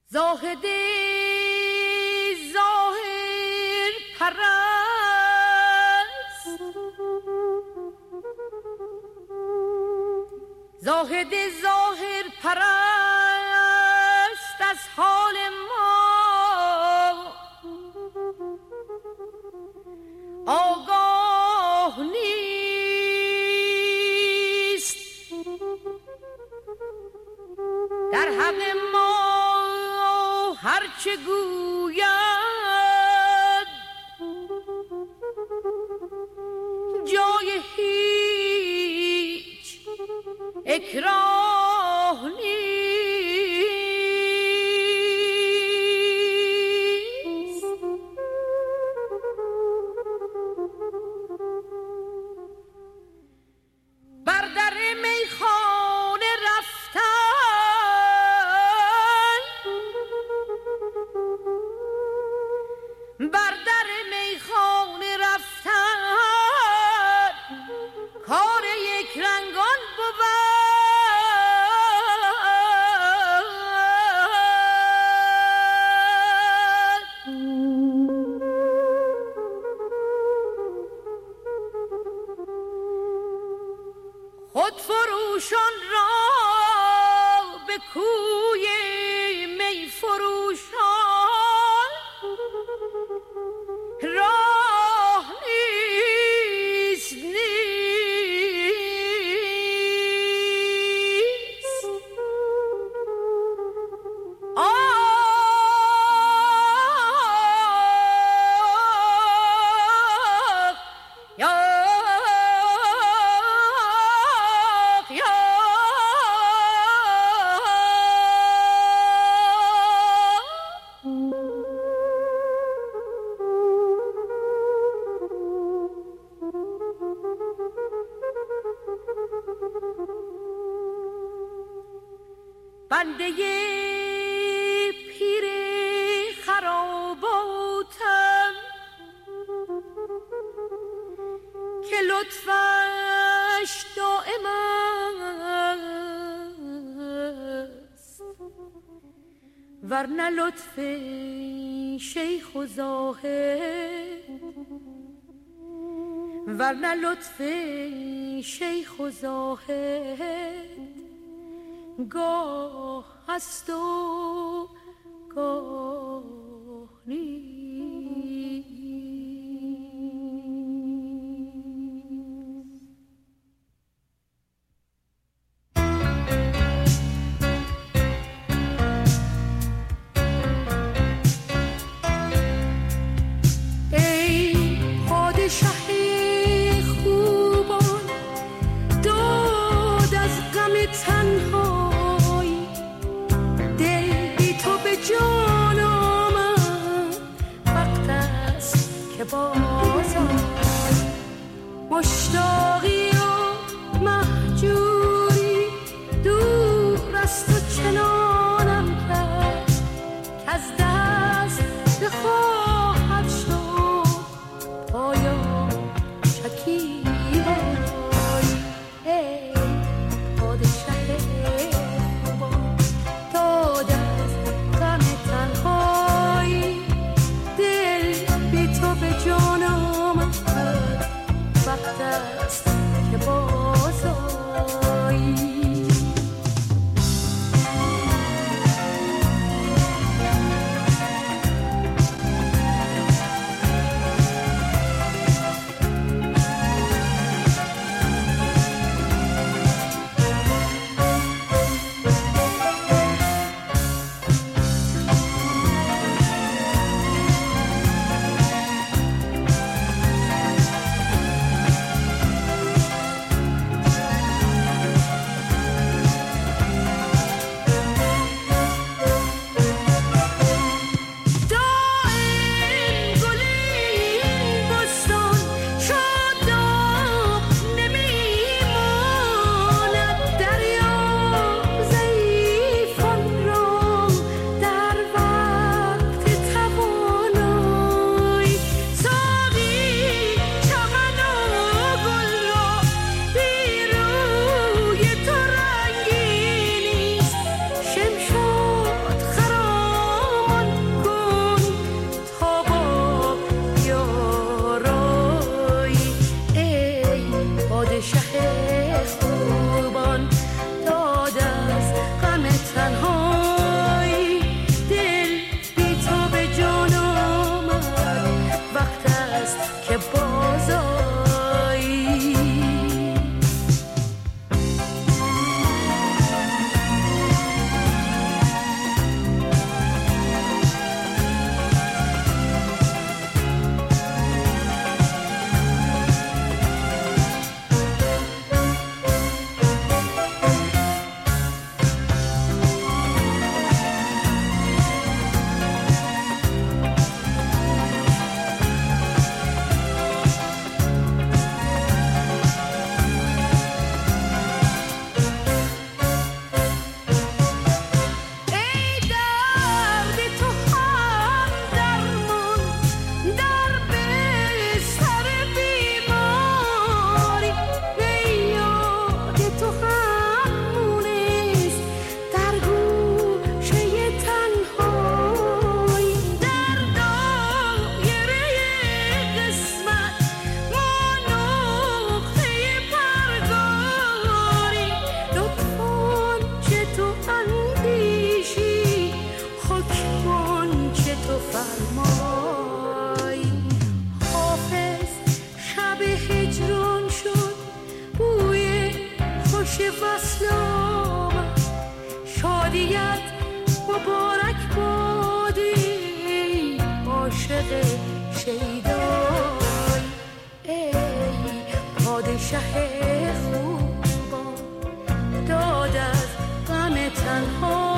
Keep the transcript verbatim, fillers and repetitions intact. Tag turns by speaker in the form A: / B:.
A: زاهد ظاهر پرست، زاهد ظاهر پرست از حال ما آگاه نیست، در حق ما هرچه گوید جای هیچ اکراه نیست. بر در میخانه رفتن، بر در میخانه رفتن کار یک رنگان بود. خود فروشان را به کوی می فروشان راه نیست نیست. آه یا بنده پیر خراباتم که لطفش دائم است، ورنه لطف شیخ و زاهد، ورنه لطف شیخ و زاهد گاه هست و گاه نیست. ای پادشه خوبان داد از غم تنها، دل عشق شیدای ای پادشه خوبا داد از غم تنها